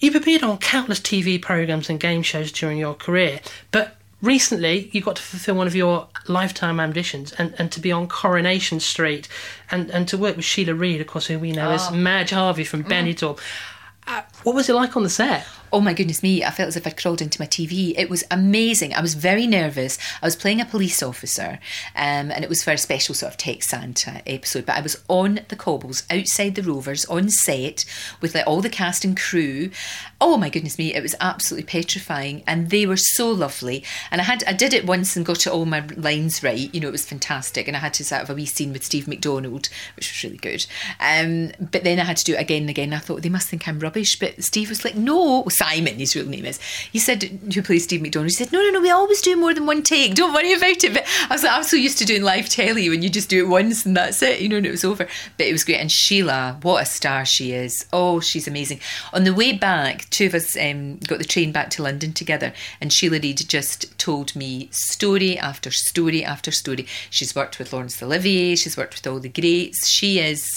You've appeared on countless TV programmes and game shows during your career, but recently you got to fulfil one of your lifetime ambitions and to be on Coronation Street and to work with Sheila Reid, of course, who we know as Madge Harvey from Benidorm. What was it like on the set? Oh my goodness me, I felt as if I'd crawled into my TV. It was amazing. I was very nervous. I was playing a police officer, and it was for a special sort of Tech Santa episode, but I was on the cobbles outside the Rovers on set with like all the cast and crew. Oh my goodness me, it was absolutely petrifying, and they were so lovely. And I did it once and got all my lines right. You know, it was fantastic, and I had to sort of a wee scene with Steve McDonald, which was really good. But then I had to do it again and again. I thought they must think I'm rubbish, but Steve was like, no. Simon, his real name is. He said, who plays Steve McDonald, he said, no, we always do more than one take. Don't worry about it. But I was like, I'm so used to doing live telly when you just do it once and that's it, you know, and it was over. But it was great. And Sheila, what a star she is. Oh, she's amazing. On the way back, two of us got the train back to London together, and Sheila Reid just told me story after story after story. She's worked with Laurence Olivier, she's worked with all the greats. She's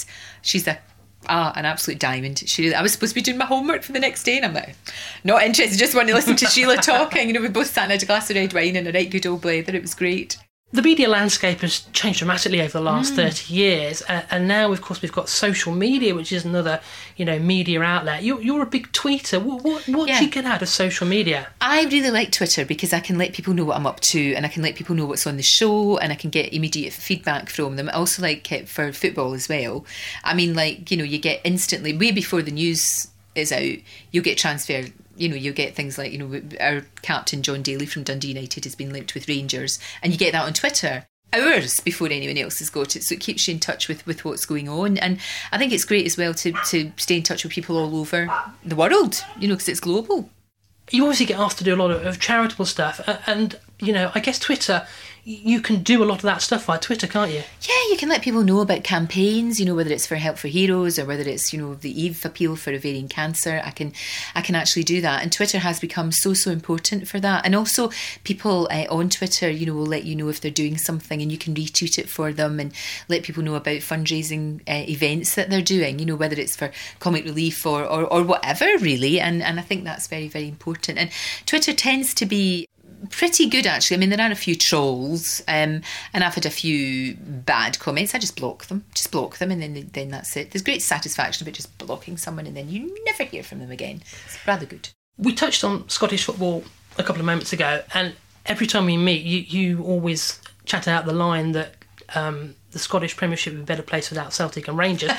an absolute diamond. I was supposed to be doing my homework for the next day, and I'm like, not interested, just want to listen to Sheila talking. You know, we both sat and had a glass of red wine and a right good old blather. It was great. The media landscape has changed dramatically over the last 30 years, and now, of course, we've got social media, which is another, media outlet. You're a big tweeter. What do you get out of social media? I really like Twitter because I can let people know what I'm up to, and I can let people know what's on the show, and I can get immediate feedback from them. I also like it for football as well. I mean, you get instantly, way before the news is out, you'll get transfer. You'll get things like, our captain John Daly from Dundee United has been linked with Rangers, and you get that on Twitter hours before anyone else has got it, so it keeps you in touch with what's going on. And I think it's great as well to stay in touch with people all over the world, because it's global. You obviously get asked to do a lot of charitable stuff, and I guess Twitter, you can do a lot of that stuff via Twitter, can't you? Yeah, you can let people know about campaigns, whether it's for Help for Heroes or whether it's, the Eve appeal for ovarian cancer. I can actually do that. And Twitter has become so important for that. And also people on Twitter, will let you know if they're doing something, and you can retweet it for them and let people know about fundraising events that they're doing, whether it's for comic relief or whatever, really. And I think that's very, very important. And Twitter tends to be pretty good, actually. I mean, there are a few trolls, and I've had a few bad comments. I just block them, and then that's it. There's great satisfaction about just blocking someone, and then you never hear from them again. It's rather good. We touched on Scottish football a couple of moments ago, and every time we meet, you always chat out the line that the Scottish Premiership would be a better place without Celtic and Rangers.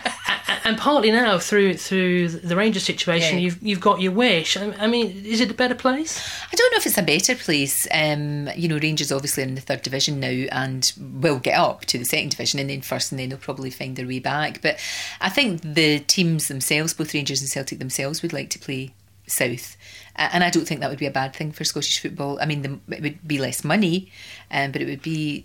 And partly now, through the Rangers situation, you've got your wish. I mean, is it a better place? I don't know if it's a better place. Rangers obviously are in the third division now and will get up to the second division and then first, and then they'll probably find their way back. But I think the teams themselves, both Rangers and Celtic themselves, would like to play south. And I don't think that would be a bad thing for Scottish football. I mean, it would be less money, but it would be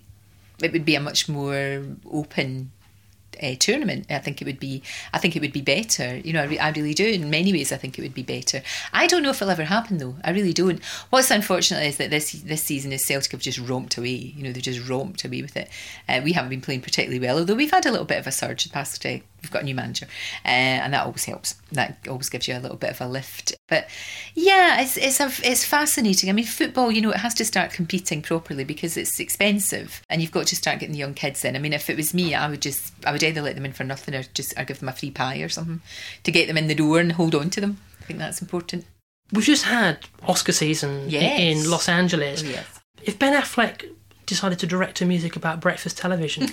a much more open tournament. I think it would be better. I really do. In many ways, I think it would be better. I don't know if it'll ever happen, though. I really don't. What's unfortunate is that this season is Celtic have just romped away. They've just romped away with it. We haven't been playing particularly well, although we've had a little bit of a surge the past day. We've got a new manager, and that always helps. That always gives you a little bit of a lift. But yeah, it's fascinating. I mean, football, it has to start competing properly because it's expensive, and you've got to start getting the young kids in. I mean, if it was me, I would either let them in for nothing or give them a free pie or something to get them in the door and hold on to them. I think that's important. We've just had Oscar season in Los Angeles. Oh, yes. If Ben Affleck decided to direct a music about breakfast television,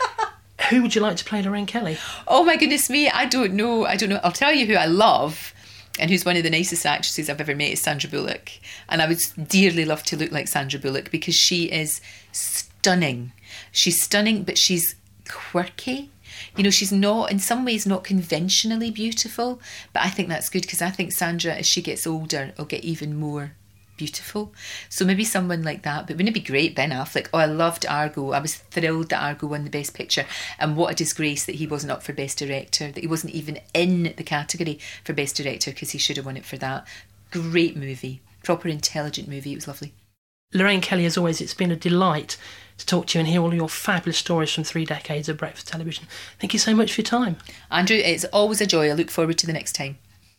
who would you like to play Lorraine Kelly? Oh my goodness me, I don't know. I'll tell you who I love and who's one of the nicest actresses I've ever met is Sandra Bullock. And I would dearly love to look like Sandra Bullock because she is stunning. She's stunning, but she's quirky. She's not, in some ways, not conventionally beautiful, but I think that's good because I think Sandra, as she gets older, will get even more beautiful. So maybe someone like that. But wouldn't it be great, Ben Affleck? Oh, I loved Argo. I was thrilled that Argo won the Best Picture, and what a disgrace that he wasn't up for Best Director, that he wasn't even in the category for Best Director because he should have won it for that. Great movie, proper intelligent movie. It was lovely. Lorraine Kelly, as always, it's been a delight to talk to you and hear all your fabulous stories from 3 decades of breakfast television. Thank you so much for your time. Andrew, it's always a joy. I look forward to the next time.